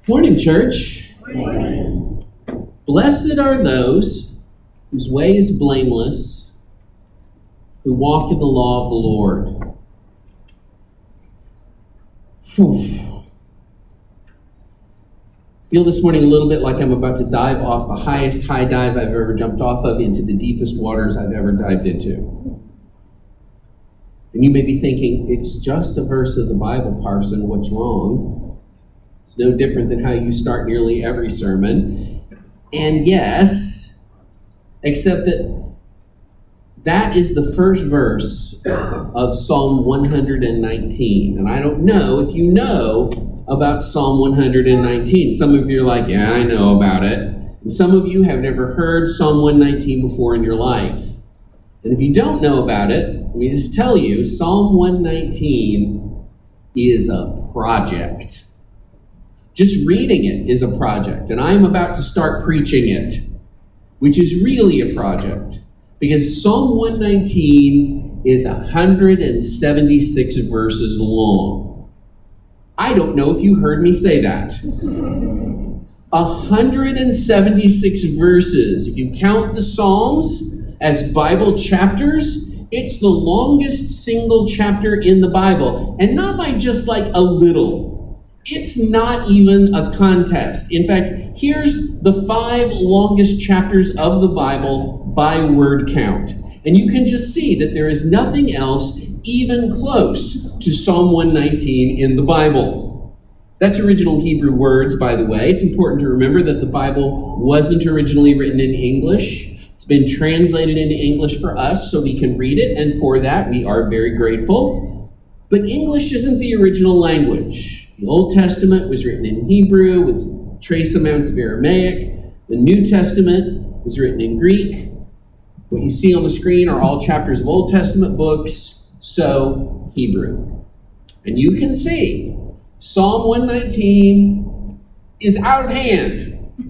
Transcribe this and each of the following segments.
Morning, church. Morning. Blessed are those whose way is blameless, who walk in the law of the Lord. I feel this morning a little bit like I'm about to dive off the highest high dive I've ever jumped off of into the deepest waters I've ever dived into. And you may be thinking, it's just a verse of the Bible, Parson, what's wrong? It's no different than how you start nearly every sermon. And yes, except that is the first verse of Psalm 119. And I don't know if you know about Psalm 119. Some of you are like, yeah, I know about it. And some of you have never heard Psalm 119 before in your life. And if you don't know about it, let me just tell you, Psalm 119 is a project. Just reading it is a project, and I'm about to start preaching it, which is really a project, because Psalm 119 is 176 verses long. I don't know if you heard me say that. 176 verses. If you count the Psalms as Bible chapters, it's the longest single chapter in the Bible, and not by just like a little. It's not even a contest. In fact, here's the 5 longest chapters of the Bible by word count. And you can just see that there is nothing else even close to Psalm 119 in the Bible. That's original Hebrew words, by the way. It's important to remember that the Bible wasn't originally written in English. It's been translated into English for us so we can read it, and for that we are very grateful. But English isn't the original language. The Old Testament was written in Hebrew with trace amounts of Aramaic. The New Testament was written in Greek. What you see on the screen are all chapters of Old Testament books, so Hebrew. And you can see Psalm 119 is out of hand.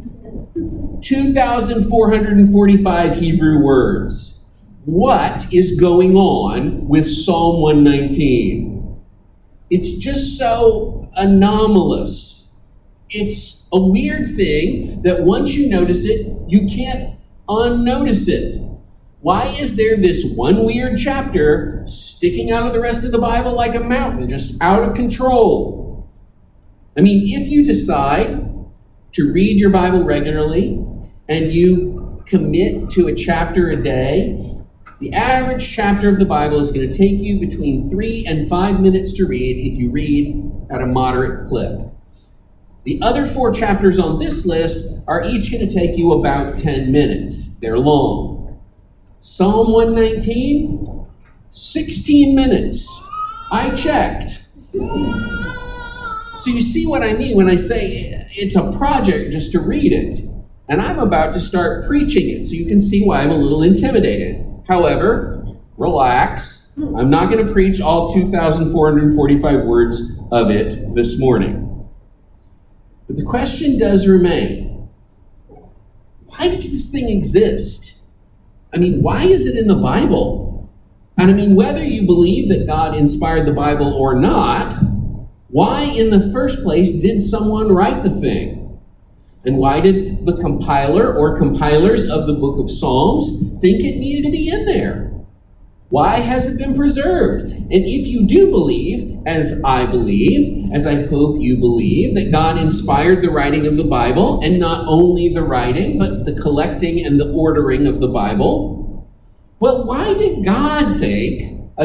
2,445 Hebrew words. What is going on with Psalm 119? It's just so anomalous. It's a weird thing that once you notice it, you can't unnotice it. Why is there this one weird chapter sticking out of the rest of the Bible like a mountain, just out of control? I mean, if you decide to read your Bible regularly and you commit to a chapter a day, the average chapter of the Bible is going to take you between 3 and 5 minutes to read if you read at a moderate clip. The other 4 chapters on this list are each going to take you about 10 minutes. They're long. Psalm 119, 16 minutes. I checked. So you see what I mean when I say it's a project just to read it. And I'm about to start preaching it, so you can see why I'm a little intimidated. However, relax. I'm not going to preach all 2,445 words of it this morning. But the question does remain, why does this thing exist? I mean, why is it in the Bible? And I mean, whether you believe that God inspired the Bible or not, why in the first place did someone write the thing? And why did the compiler or compilers of the book of Psalms think it needed to be in there? Why has it been preserved? And if you do believe, as I believe, as I hope you believe, that God inspired the writing of the Bible, and not only the writing, but the collecting and the ordering of the Bible, well, why did God think a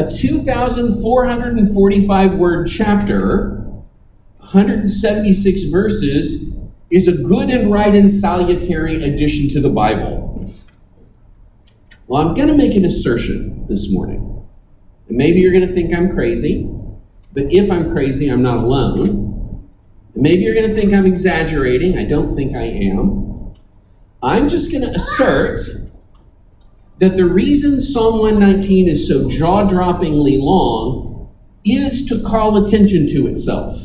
2,445 word chapter, 176 verses, is a good and right and salutary addition to the Bible? Well, I'm going to make an assertion this morning. And maybe you're going to think I'm crazy, but if I'm crazy, I'm not alone. And maybe you're going to think I'm exaggerating. I don't think I am. I'm just going to assert that the reason Psalm 119 is so jaw-droppingly long is to call attention to itself.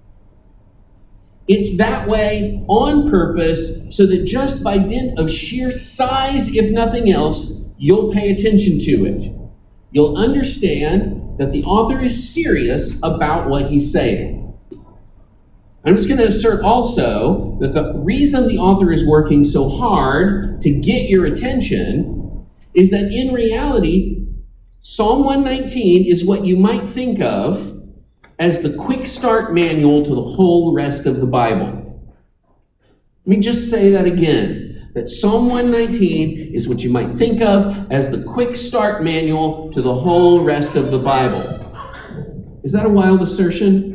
It's that way on purpose so that just by dint of sheer size, if nothing else, you'll pay attention to it. You'll understand that the author is serious about what he's saying. I'm just going to assert also that the reason the author is working so hard to get your attention is that in reality, Psalm 119 is what you might think of as the quick start manual to the whole rest of the Bible. Let me just say that again, that Psalm 119 is what you might think of as the quick start manual to the whole rest of the Bible. Is that a wild assertion?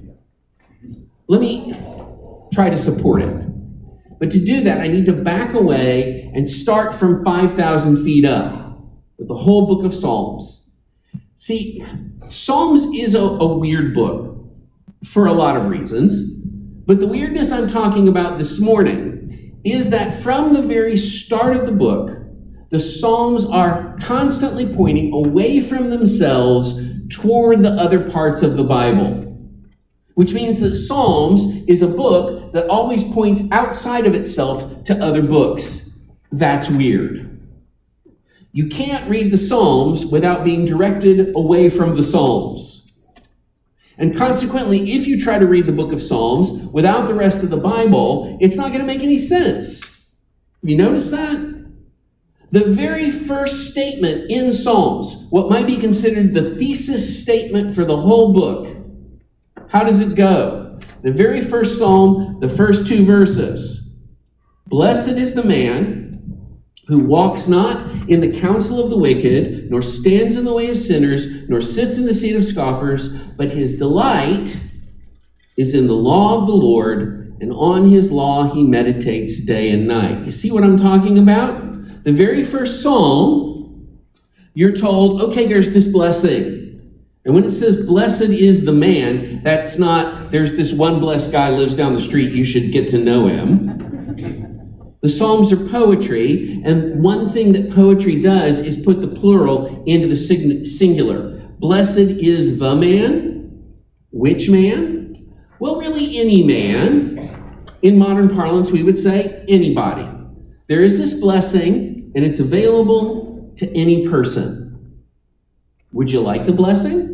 Let me try to support it. But to do that, I need to back away and start from 5,000 feet up with the whole book of Psalms. See, Psalms is a weird book for a lot of reasons, but the weirdness I'm talking about this morning is that from the very start of the book, the Psalms are constantly pointing away from themselves toward the other parts of the Bible. Which means that Psalms is a book that always points outside of itself to other books. That's weird. You can't read the Psalms without being directed away from the Psalms. And consequently, if you try to read the book of Psalms without the rest of the Bible, it's not going to make any sense. Have you noticed that? The very first statement in Psalms, what might be considered the thesis statement for the whole book, how does it go? The very first psalm, the first two verses. Blessed is the man who walks not in the counsel of the wicked, nor stands in the way of sinners, nor sits in the seat of scoffers, but his delight is in the law of the Lord, and on his law he meditates day and night. You see what I'm talking about? The very first psalm, you're told, okay, there's this blessing. And when it says, blessed is the man, that's not, there's this one blessed guy lives down the street, you should get to know him. The Psalms are poetry, and one thing that poetry does is put the plural into the singular. Blessed is the man. Which man? Well, really any man. In modern parlance, we would say anybody. There is this blessing, and it's available to any person. Would you like the blessing?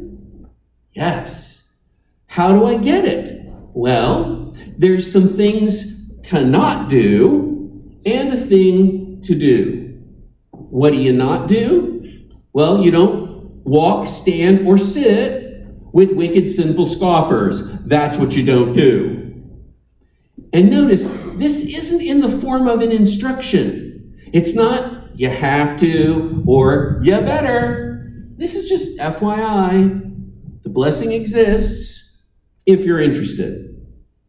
Yes. How do I get it? Well, there's some things to not do and a thing to do. What do you not do? Well, you don't walk, stand, or sit with wicked, sinful scoffers. That's what you don't do. And notice, this isn't in the form of an instruction. It's not, you have to, or you better. This is just FYI. The blessing exists if you're interested.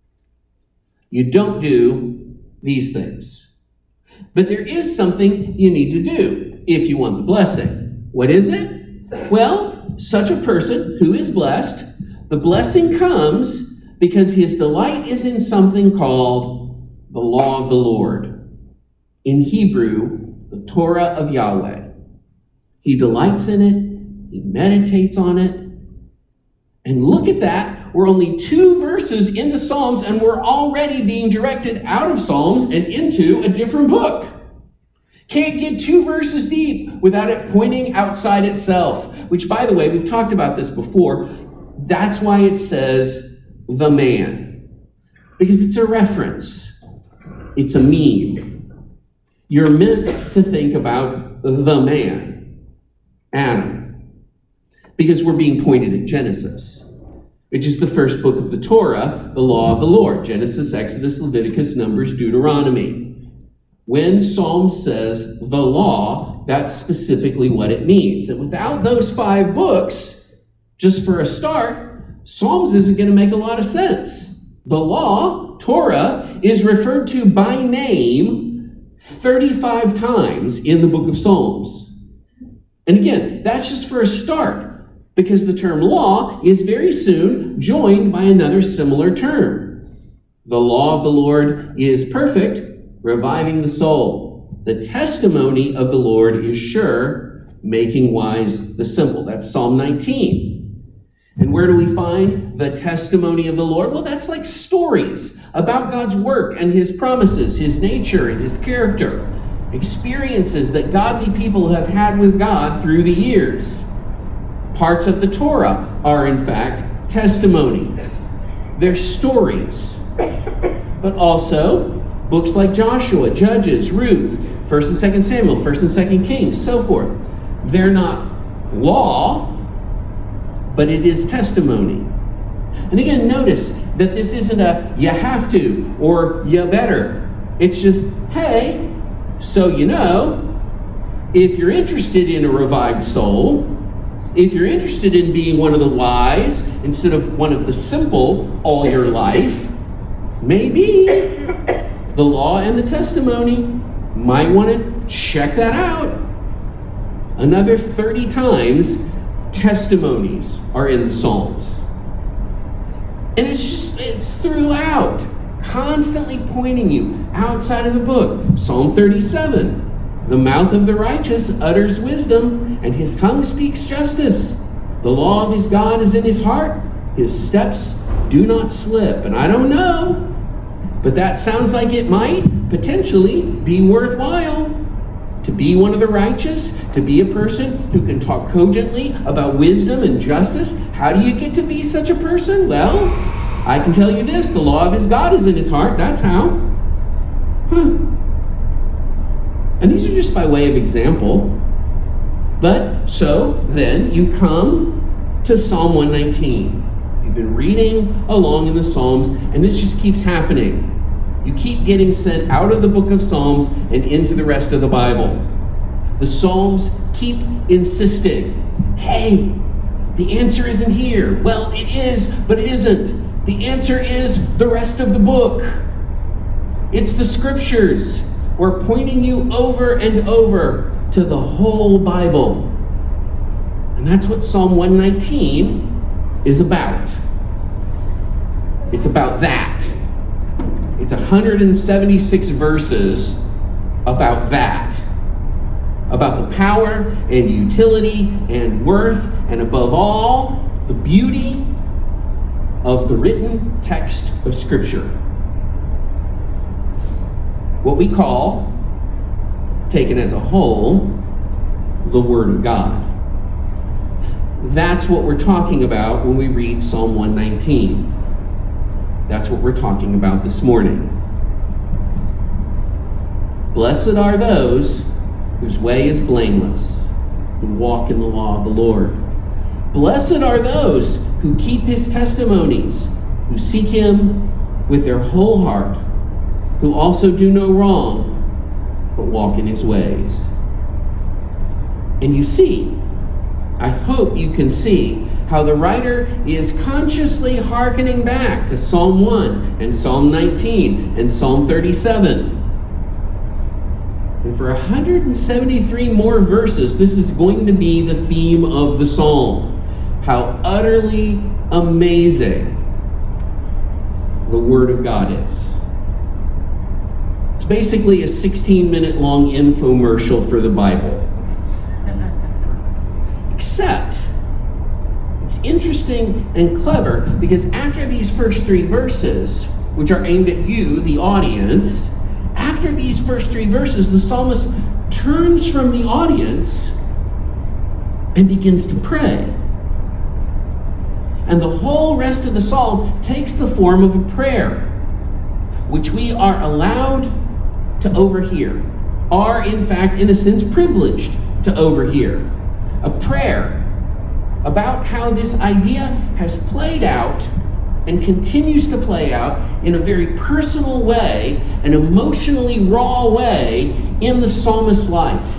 You don't do these things. But there is something you need to do if you want the blessing. What is it? Well, such a person who is blessed, the blessing comes because his delight is in something called the law of the Lord. In Hebrew, the Torah of Yahweh. He delights in it. He meditates on it. And look at that. We're only 2 verses into Psalms, and we're already being directed out of Psalms and into a different book. Can't get 2 verses deep without it pointing outside itself. Which, by the way, we've talked about this before. That's why it says the man. Because it's a reference. It's a meme. You're meant to think about the man, Adam. Because we're being pointed at Genesis, which is the first book of the Torah, the law of the Lord. Genesis, Exodus, Leviticus, Numbers, Deuteronomy. When Psalm says the law, that's specifically what it means. And without those 5 books, just for a start, Psalms isn't going to make a lot of sense. The law, Torah, is referred to by name 35 times in the book of Psalms. And again, that's just for a start. Because the term law is very soon joined by another similar term. The law of the Lord is perfect, reviving the soul. The testimony of the Lord is sure, making wise the simple. That's Psalm 19. And where do we find the testimony of the Lord? Well, that's like stories about God's work and his promises, his nature and his character. Experiences that godly people have had with God through the years. Parts of the Torah are, in fact, testimony. They're stories. but also books like Joshua, Judges, Ruth, 1st and 2nd Samuel, 1st and 2nd Kings, so forth. They're not law, but it is testimony. And again, notice that this isn't a you have to or you better. It's just, hey, so you know, if you're interested in a revived soul, if you're interested in being one of the wise instead of one of the simple all your life, maybe the law and the testimony might want to check that out. Another 30 times, testimonies are in the Psalms. And it's throughout, constantly pointing you outside of the book. Psalm 37, the mouth of the righteous utters wisdom, and his tongue speaks justice. The law of his God is in his heart. His steps do not slip. And I don't know, but that sounds like it might potentially be worthwhile to be one of the righteous, to be a person who can talk cogently about wisdom and justice. How do you get to be such a person? Well, I can tell you this, the law of his God is in his heart. That's how. And these are just by way of example. But so then you come to Psalm 119. You've been reading along in the Psalms, and this just keeps happening. You keep getting sent out of the book of Psalms and into the rest of the Bible. The Psalms keep insisting, hey, the answer isn't here. Well, it is, but it isn't. The answer is the rest of the book. It's the scriptures. We're pointing you over and over to the whole Bible. And that's what Psalm 119 is about. It's about that. It's 176 verses about that. About the power and utility and worth and above all, the beauty of the written text of Scripture. What we call, taken as a whole, the Word of God. That's what we're talking about when we read Psalm 119. That's what we're talking about this morning. Blessed are those whose way is blameless, who walk in the law of the Lord. Blessed are those who keep his testimonies, who seek him with their whole heart, who also do no wrong, but walk in his ways. And you see, I hope you can see how the writer is consciously hearkening back to Psalm 1 and Psalm 19 and Psalm 37. And for 173 more verses, this is going to be the theme of the psalm. How utterly amazing the Word of God is. It's basically a 16-minute long infomercial for the Bible. Except, it's interesting and clever because after these first three verses, which are aimed at you, the audience, after these first three verses, the psalmist turns from the audience and begins to pray. And the whole rest of the psalm takes the form of a prayer, which we are allowed to overhear, are in fact, in a sense, privileged to overhear. A prayer about how this idea has played out and continues to play out in a very personal way, an emotionally raw way in the psalmist's life.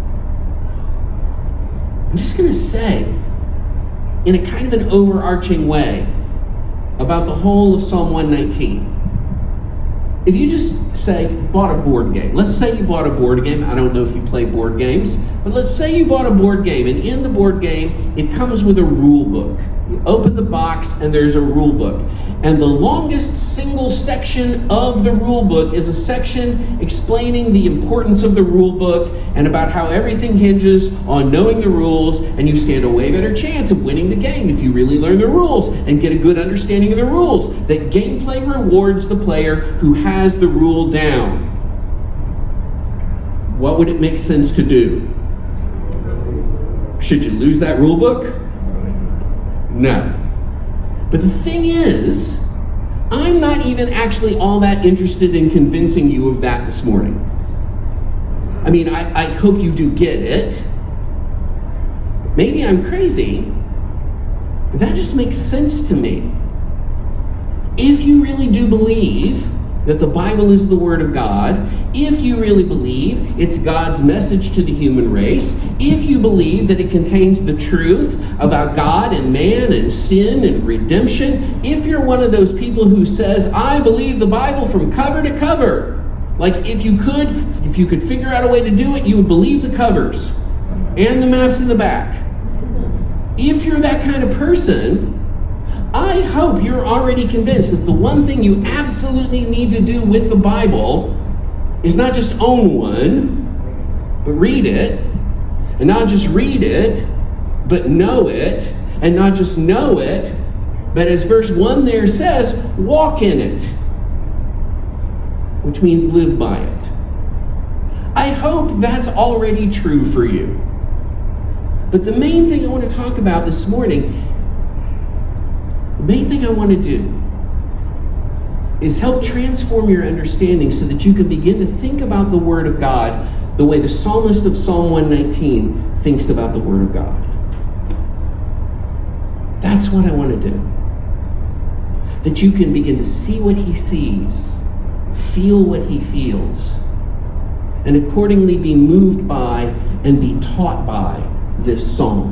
I'm just going to say, in a kind of an overarching way, about the whole of Psalm 119. If you just say, bought a board game. Let's say you bought a board game. I don't know if you play board games, but let's say you bought a board game, and in the board game, it comes with a rule book. You open the box, and there's a rule book. And the longest single section of the rule book is a section explaining the importance of the rule book and about how everything hinges on knowing the rules, and you stand a way better chance of winning the game if you really learn the rules and get a good understanding of the rules. That gameplay rewards the player who has the rule down. What would it make sense to do? Should you lose that rule book? No. But the thing is, I'm I'm not even actually all that interested in convincing you of that this morning. I mean, I hope you do get it. Maybe I'm crazy, but that just makes sense to me. If you really do believe that the Bible is the Word of God, if you really believe it's God's message to the human race, if you believe that it contains the truth about God and man and sin and redemption, if you're one of those people who says, I believe the Bible from cover to cover, like if you could figure out a way to do it, you would believe the covers and the maps in the back. If you're that kind of person, I hope you're already convinced that the one thing you absolutely need to do with the Bible is not just own one, but read it. And not just read it, but know it. And not just know it, but as verse 1 there says, walk in it. Which means live by it. I hope that's already true for you. But the main thing I want to talk about this morning, the main thing I want to do is help transform your understanding so that you can begin to think about the Word of God the way the psalmist of Psalm 119 thinks about the Word of God. That's what I want to do. That you can begin to see what he sees, feel what he feels, and accordingly be moved by and be taught by this psalm.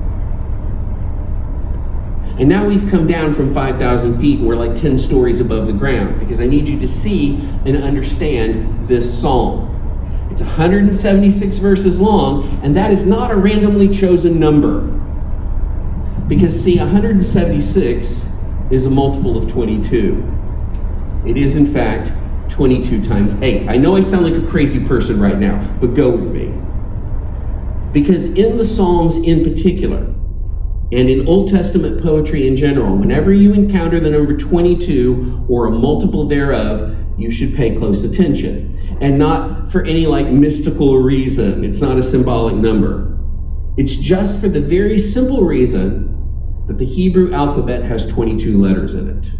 And now we've come down from 5,000 feet and we're like 10 stories above the ground because I need you to see and understand this psalm. It's 176 verses long, and that is not a randomly chosen number. Because see, 176 is a multiple of 22. It is in fact 22 times 8. I know I sound like a crazy person right now, but go with me. Because in the Psalms in particular, and in Old Testament poetry in general, whenever you encounter the number 22 or a multiple thereof, you should pay close attention. And not for any like mystical reason. It's not a symbolic number. It's just for the very simple reason that the Hebrew alphabet has 22 letters in it.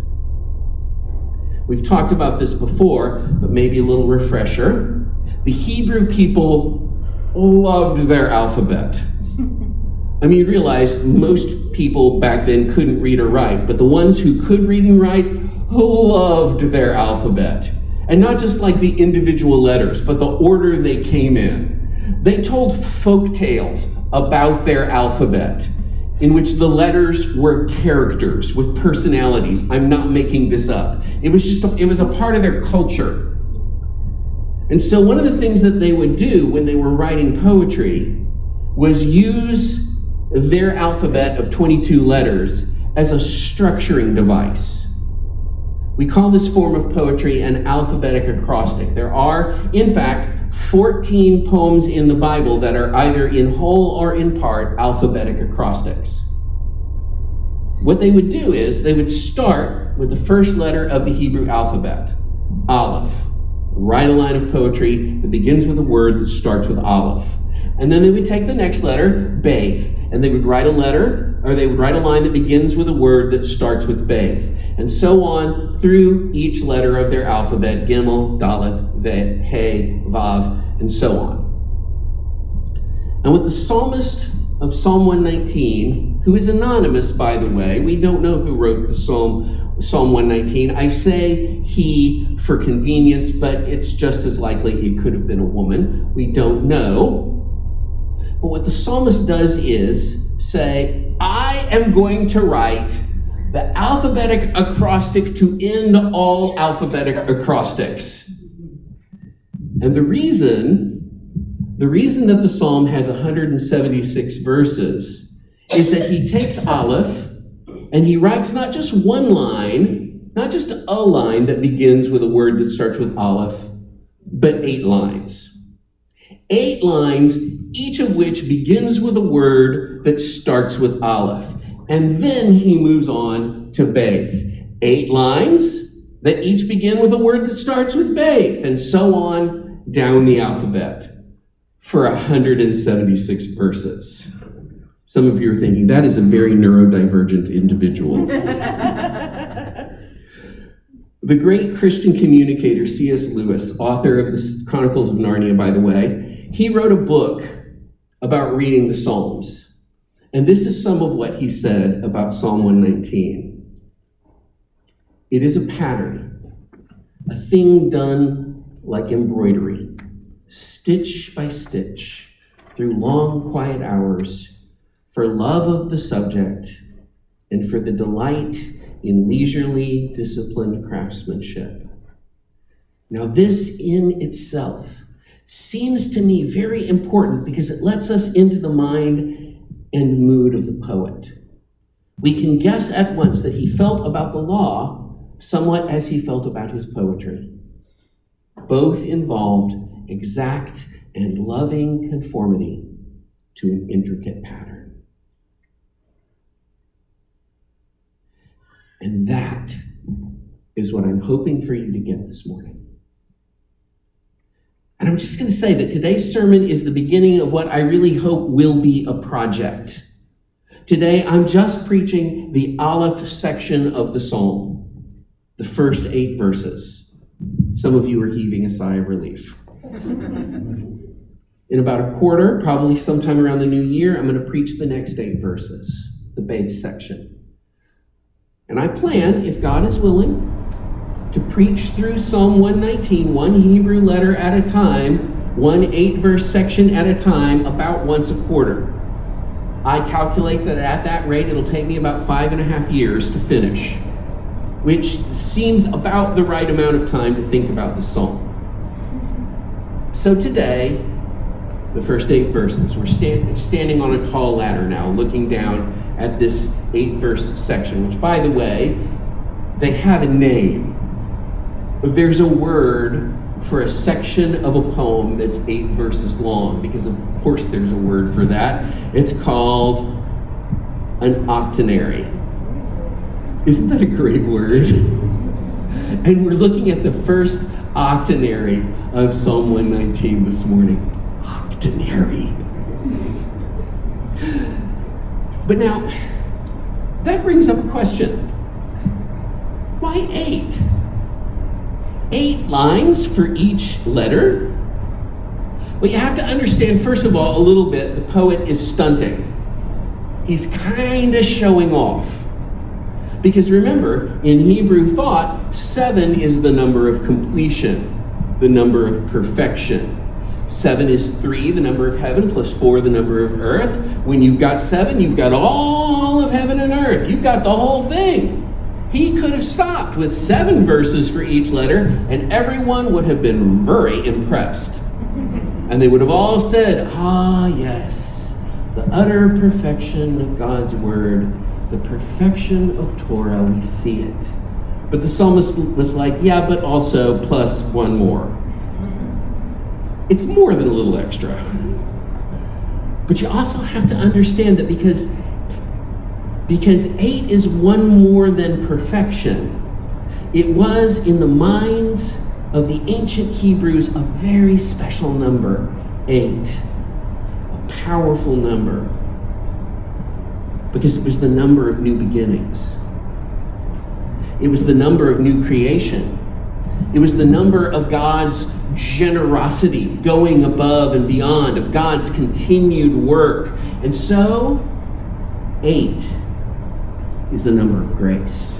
We've talked about this before, but maybe a little refresher. The Hebrew people loved their alphabet. I mean, you realize most people back then couldn't read or write, but the ones who could read and write loved their alphabet. And not just like the individual letters, but the order they came in. They told folk tales about their alphabet, in which the letters were characters with personalities. I'm not making this up. It was a part of their culture. And so one of the things that they would do when they were writing poetry was use their alphabet of 22 letters as a structuring device. We call this form of poetry an alphabetic acrostic. There are, in fact, 14 poems in the Bible that are either in whole or in part alphabetic acrostics. What they would do is they would start with the first letter of the Hebrew alphabet, Aleph. Write a line of poetry that begins with a word that starts with Aleph. And then they would take the next letter, Beith, and they would write a line that begins with a word that starts with Beith. And so on through each letter of their alphabet, Gimel, Daleth, Vet, He, Vav, and so on. And what the psalmist of Psalm 119, who is anonymous, by the way, we don't know who wrote the Psalm 119. I say he for convenience, but it's just as likely it could have been a woman. We don't know. But what the psalmist does is say, I am going to write the alphabetic acrostic to end all alphabetic acrostics. And the reason that the psalm has 176 verses is that he takes Aleph and he writes not just one line, not just a line that begins with a word that starts with Aleph, but 8 lines. 8 lines, each of which begins with a word that starts with Aleph. And then he moves on to Beith. 8 lines that each begin with a word that starts with Beith, and so on down the alphabet for 176 verses. Some of you are thinking, that is a very neurodivergent individual. The great Christian communicator C.S. Lewis, author of the Chronicles of Narnia, by the way, he wrote a book about reading the Psalms. And this is some of what he said about Psalm 119. It is a pattern, a thing done like embroidery, stitch by stitch, through long, quiet hours, for love of the subject and for the delight in leisurely, disciplined craftsmanship. Now, this in itself seems to me very important because it lets us into the mind and mood of the poet. We can guess at once that he felt about the law somewhat as he felt about his poetry. Both involved exact and loving conformity to an intricate pattern. And that is what I'm hoping for you to get this morning. And I'm just going to say that today's sermon is the beginning of what I really hope will be a project. Today, I'm just preaching the Aleph section of the Psalm, the first 8 verses. Some of you are heaving a sigh of relief. In about a quarter, probably sometime around the new year, I'm going to preach the next 8 verses, the Beth section. And I plan, if God is willing, to preach through Psalm 119, one Hebrew letter at a time, one 8-verse section at a time, about once a quarter. I calculate that at that rate, it'll take me about 5.5 years to finish, which seems about the right amount of time to think about the psalm. So today, the first 8 verses, we're standing on a tall ladder now, looking down at this 8-verse section, which, by the way, they have a name. There's a word for a section of a poem that's 8 verses long, because of course there's a word for that. It's called an octenary. Isn't that a great word? And we're looking at the first octenary of Psalm 119 this morning. Octenary. But now, that brings up a question. Why 8? 8 lines for each letter? Well, you have to understand, first of all, a little bit, the poet is stunting. He's kind of showing off. Because remember, in Hebrew thought, 7 is the number of completion, the number of perfection. 7 is 3, the number of heaven, plus 4, the number of earth. When you've got 7, you've got all of heaven and earth. You've got the whole thing. He could have stopped with 7 verses for each letter, and everyone would have been very impressed. And they would have all said, ah, yes, the utter perfection of God's word, the perfection of Torah, we see it. But the psalmist was like, yeah, but also plus 1 more. It's more than a little extra. But you also have to understand that because 8 is 1 more than perfection, it was in the minds of the ancient Hebrews a very special number, 8. A powerful number. Because it was the number of new beginnings. It was the number of new creation. It was the number of God's generosity going above and beyond, of God's continued work. And so, 8 is the number of grace.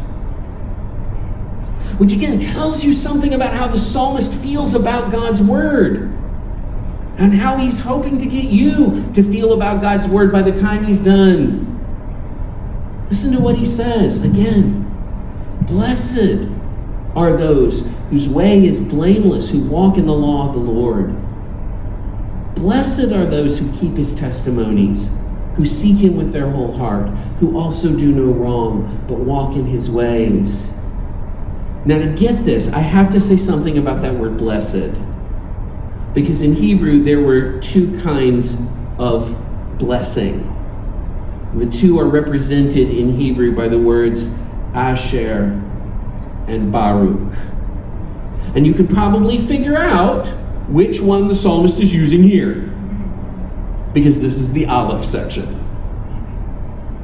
Which again tells you something about how the psalmist feels about God's word. And how he's hoping to get you to feel about God's word by the time he's done. Listen to what he says again. Blessed are those whose way is blameless, who walk in the law of the Lord. Blessed are those who keep his testimonies, who seek him with their whole heart, who also do no wrong, but walk in his ways. Now, to get this, I have to say something about that word blessed. Because in Hebrew, there were 2 kinds of blessing. The 2 are represented in Hebrew by the words Asher and Baruch. And you could probably figure out which one the psalmist is using here, because this is the Aleph section.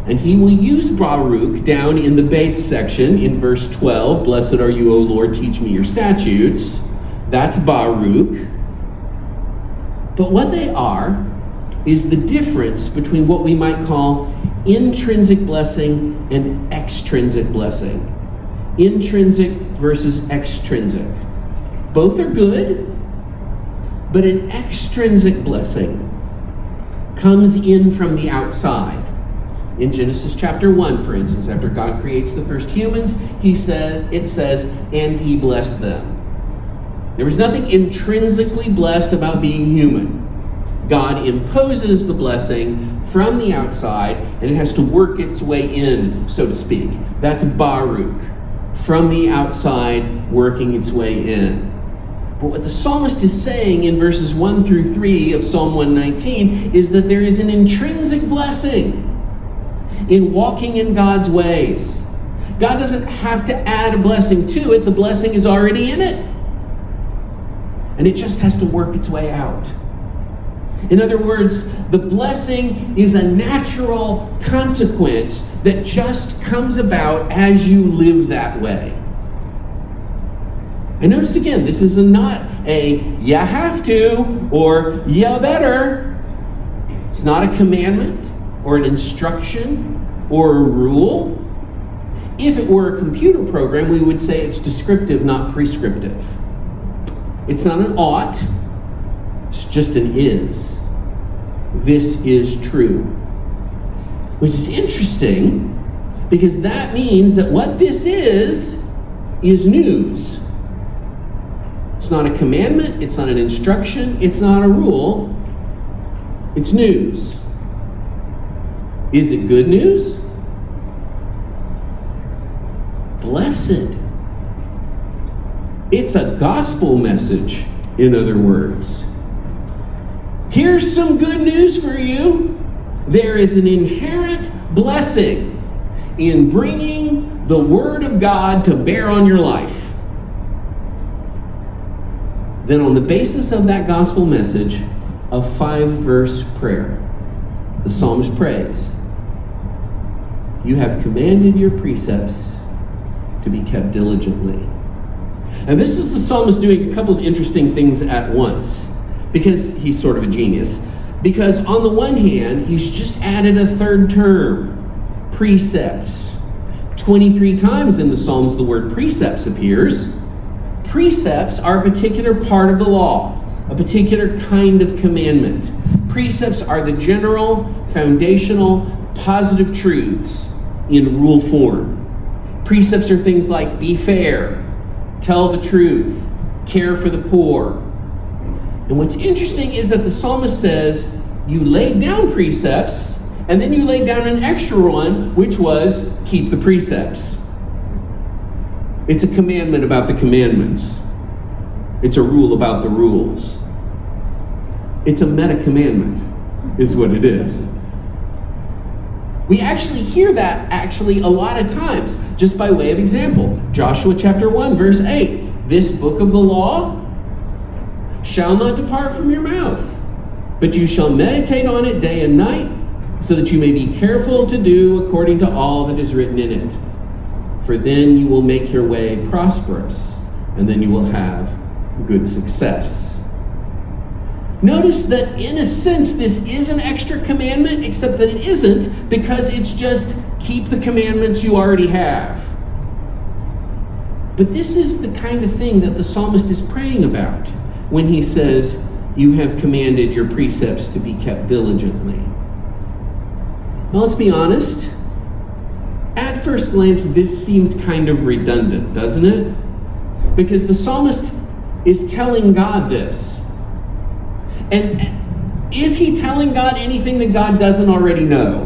And he will use Baruch down in the Beth section in verse 12. Blessed are you, O Lord, teach me your statutes. That's Baruch. But what they are is the difference between what we might call intrinsic blessing and extrinsic blessing. Intrinsic versus extrinsic. Both are good, but an extrinsic blessing comes in from the outside. In Genesis chapter 1, for instance, after God creates the first humans, it says, and he blessed them. There was nothing intrinsically blessed about being human. God imposes the blessing from the outside, and it has to work its way in, so to speak. That's Baruch, from the outside, working its way in. But what the psalmist is saying in verses 1 through 3 of Psalm 119 is that there is an intrinsic blessing in walking in God's ways. God doesn't have to add a blessing to it. The blessing is already in it. And it just has to work its way out. In other words, the blessing is a natural consequence that just comes about as you live that way. And notice again, this is not a you have to or you better. It's not a commandment or an instruction or a rule. If it were a computer program, we would say it's descriptive, not prescriptive. It's not an ought, it's just an is. This is true. Which is interesting, because that means that what this is news. It's not a commandment, it's not an instruction, it's not a rule, it's news. Is it good news? Blessed. It's a gospel message, in other words. Here's some good news for you. There is an inherent blessing in bringing the Word of God to bear on your life. Then on the basis of that gospel message, a 5-verse prayer. The psalmist prays, you have commanded your precepts to be kept diligently. And this is the psalmist doing a couple of interesting things at once, because he's sort of a genius. Because on the one hand, he's just added a third term, precepts. 23 times in the Psalms the word precepts appears. Precepts are a particular part of the law, a particular kind of commandment. Precepts are the general, foundational, positive truths in rule form. Precepts are things like be fair, tell the truth, care for the poor. And what's interesting is that the psalmist says, you laid down precepts, and then you laid down an extra one, which was keep the precepts. It's a commandment about the commandments. It's a rule about the rules. It's a meta-commandment, is what it is. We actually hear that a lot of times, just by way of example. Joshua chapter 1, verse 8. This book of the law shall not depart from your mouth, but you shall meditate on it day and night, so that you may be careful to do according to all that is written in it. For then you will make your way prosperous, and then you will have good success. Notice that in a sense this is an extra commandment, except that it isn't, because it's just keep the commandments you already have. But this is the kind of thing that the psalmist is praying about when he says, you have commanded your precepts to be kept diligently. Now let's be honest. At first glance, this seems kind of redundant, doesn't it? Because the psalmist is telling God this. And is he telling God anything that God doesn't already know?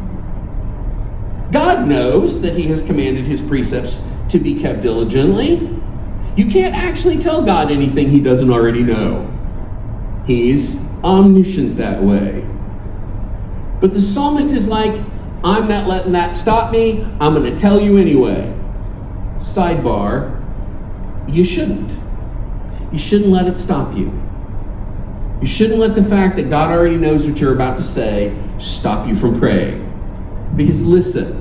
God knows that he has commanded his precepts to be kept diligently. You can't actually tell God anything he doesn't already know. He's omniscient that way. But the psalmist is like, I'm not letting that stop me. I'm going to tell you anyway. Sidebar, you shouldn't. You shouldn't let it stop you. You shouldn't let the fact that God already knows what you're about to say stop you from praying. Because listen,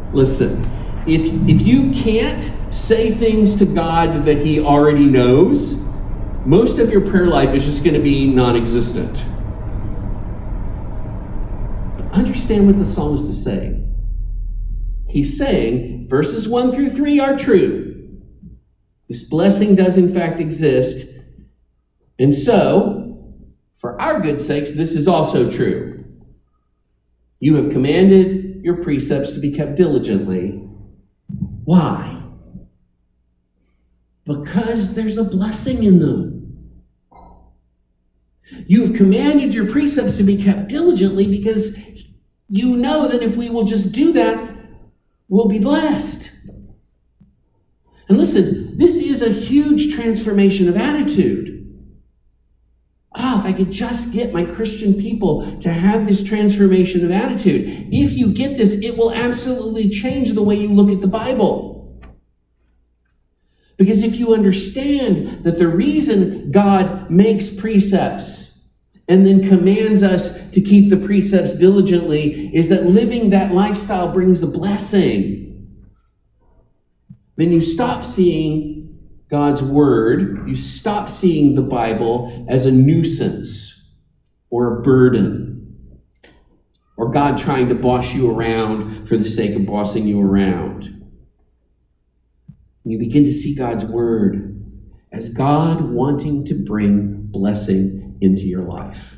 if you can't say things to God that he already knows, most of your prayer life is just going to be non-existent. But understand what the psalmist is saying. He's saying verses 1 through 3 are true. This blessing does in fact exist. And so, for our good sakes, this is also true. You have commanded your precepts to be kept diligently. Why? Because there's a blessing in them. You have commanded your precepts to be kept diligently because you know that if we will just do that, we'll be blessed. And listen, this is a huge transformation of attitude. If I could just get my Christian people to have this transformation of attitude. If you get this, it will absolutely change the way you look at the Bible. Because if you understand that the reason God makes precepts and then commands us to keep the precepts diligently is that living that lifestyle brings a blessing, then you stop seeing God's word, you stop seeing the Bible as a nuisance or a burden or God trying to boss you around for the sake of bossing you around. You begin to see God's word as God wanting to bring blessing into your life.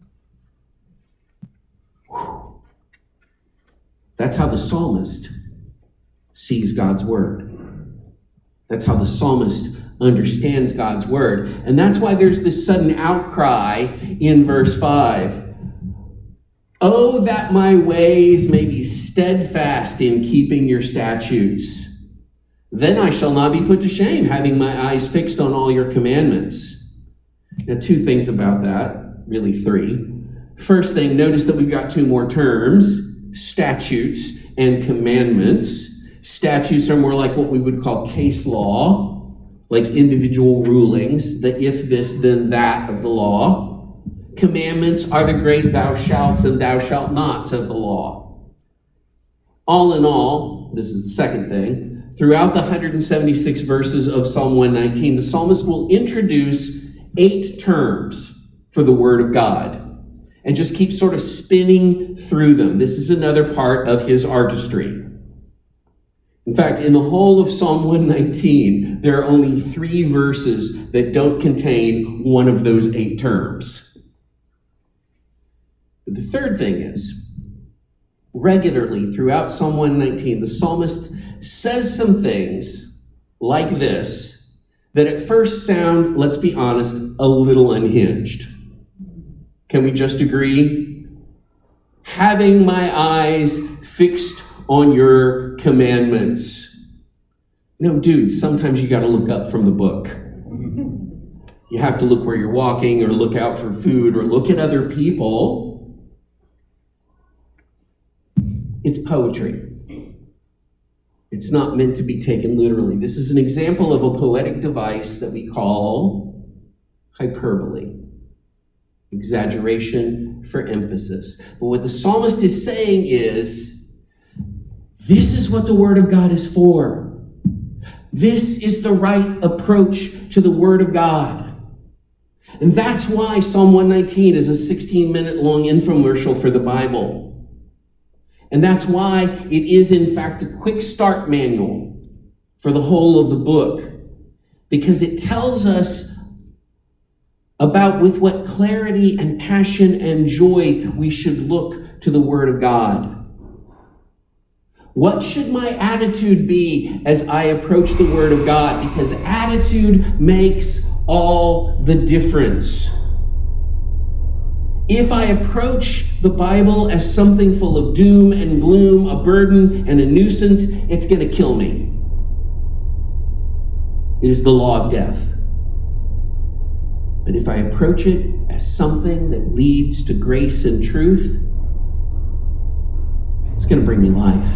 Whew. That's how the psalmist sees God's word. That's how the psalmist understands God's word. And that's why there's this sudden outcry in verse 5. Oh, that my ways may be steadfast in keeping your statutes. Then I shall not be put to shame, having my eyes fixed on all your commandments. Now, two things about that, really three. First thing, notice that we've got two more terms, statutes and commandments. Statutes are more like what we would call case law, like individual rulings, the if this, then that of the law. Commandments are the great thou shalts and thou shalt nots of the law. All in all, this is the second thing, throughout the 176 verses of Psalm 119, the psalmist will introduce 8 terms for the word of God and just keep sort of spinning through them. This is another part of his artistry. In fact, in the whole of Psalm 119, there are only 3 verses that don't contain one of those 8 terms. But the third thing is, regularly throughout Psalm 119, the psalmist says some things like this that at first sound, let's be honest, a little unhinged. Can we just agree? Having my eyes fixed on your commandments. No, dude, sometimes you got to look up from the book. You have to look where you're walking or look out for food or look at other people. It's poetry. It's not meant to be taken literally. This is an example of a poetic device that we call hyperbole. Exaggeration for emphasis. But what the psalmist is saying is, this is what the Word of God is for. This is the right approach to the Word of God. And that's why Psalm 119 is a 16-minute long infomercial for the Bible. And that's why it is, in fact, a quick start manual for the whole of the book. Because it tells us about with what clarity and passion and joy we should look to the Word of God. What should my attitude be as I approach the Word of God? Because attitude makes all the difference. If I approach the Bible as something full of doom and gloom, a burden and a nuisance, it's going to kill me. It is the law of death. But if I approach it as something that leads to grace and truth, it's going to bring me life.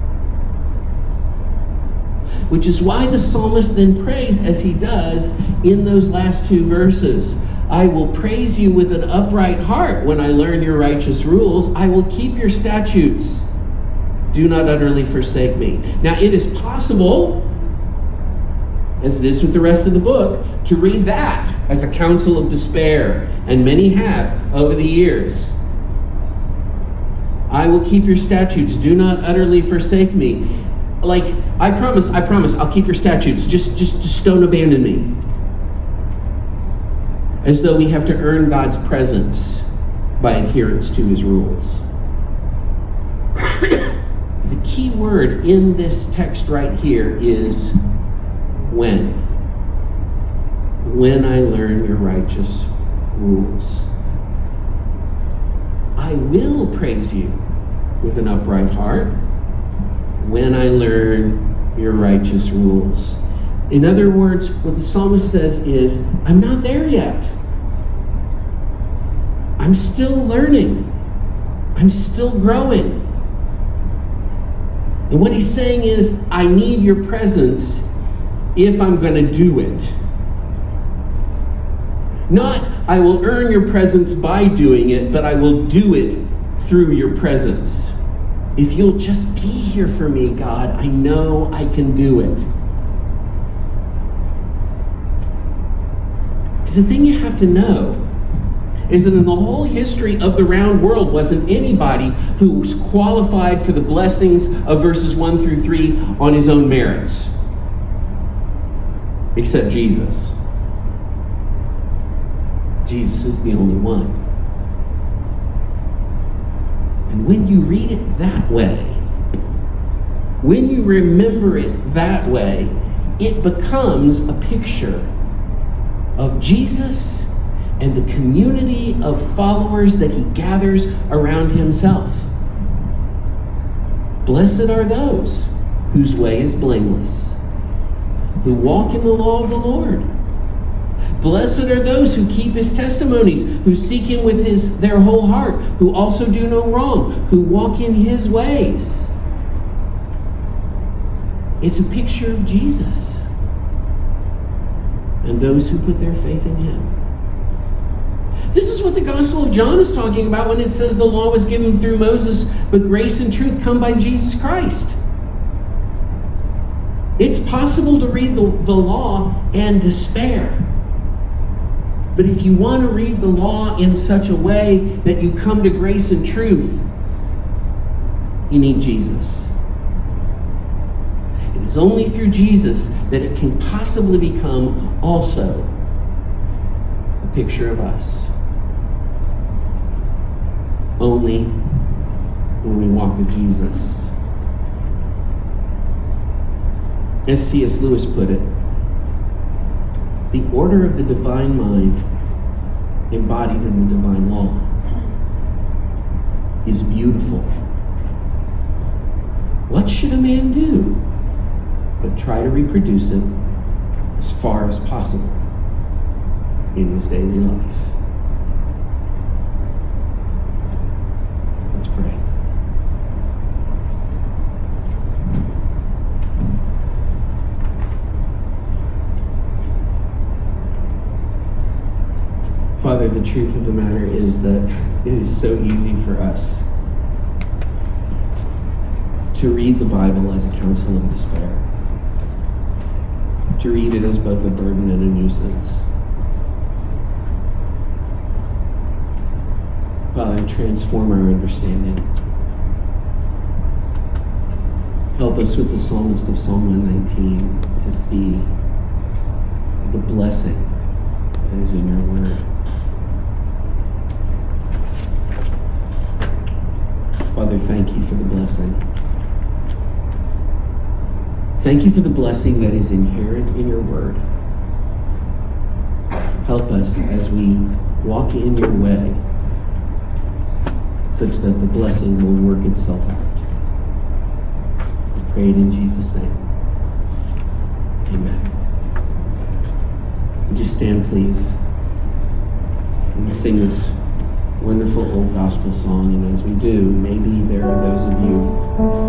Which is why the psalmist then prays as he does in those last 2 verses. I will praise you with an upright heart when I learn your righteous rules. I will keep your statutes. do not utterly forsake me. Now, it is possible, as it is with the rest of the book, to read that as a counsel of despair, and many have over the years. I will keep your statutes. Do not utterly forsake me. Like, I promise, I'll keep your statutes. Just don't abandon me. As though we have to earn God's presence by adherence to his rules. The key word in this text right here is when. When I learn your righteous rules. I will praise you with an upright heart when I learn your righteous rules. In other words, what the psalmist says is, I'm not there yet. I'm still learning. I'm still growing. And what he's saying is, I need your presence if I'm going to do it. Not, I will earn your presence by doing it, but I will do it through your presence. If you'll just be here for me, God, I know I can do it. Because the thing you have to know is that in the whole history of the round world wasn't anybody who was qualified for the blessings of verses 1 through 3 on his own merits. Except Jesus. Jesus is the only one. And when you read it that way, when you remember it that way, it becomes a picture of Jesus and the community of followers that he gathers around himself. Blessed are those whose way is blameless, who walk in the law of the Lord. Blessed are those who keep his testimonies, who seek him with their whole heart, who also do no wrong, who walk in his ways. It's a picture of Jesus and those who put their faith in him. This is what the Gospel of John is talking about when it says the law was given through Moses, but grace and truth come by Jesus Christ. It's possible to read the law and despair. But if you want to read the law in such a way that you come to grace and truth, you need Jesus. It is only through Jesus that it can possibly become also a picture of us. Only when we walk with Jesus. As C.S. Lewis put it, the order of the divine mind embodied in the divine law is beautiful. What should a man do but try to reproduce it as far as possible in his daily life? Let's pray. Father, the truth of the matter is that it is so easy for us to read the Bible as a counsel of despair, to read it as both a burden and a nuisance. Father, transform our understanding. Help us with the psalmist of Psalm 119 to see the blessing that is in your word. Father, thank you for the blessing. Thank you for the blessing that is inherent in your word. Help us as we walk in your way, such that the blessing will work itself out. We pray it in Jesus' name. Amen. Would you stand, please? And we sing this wonderful old gospel song, and as we do, maybe there are those of you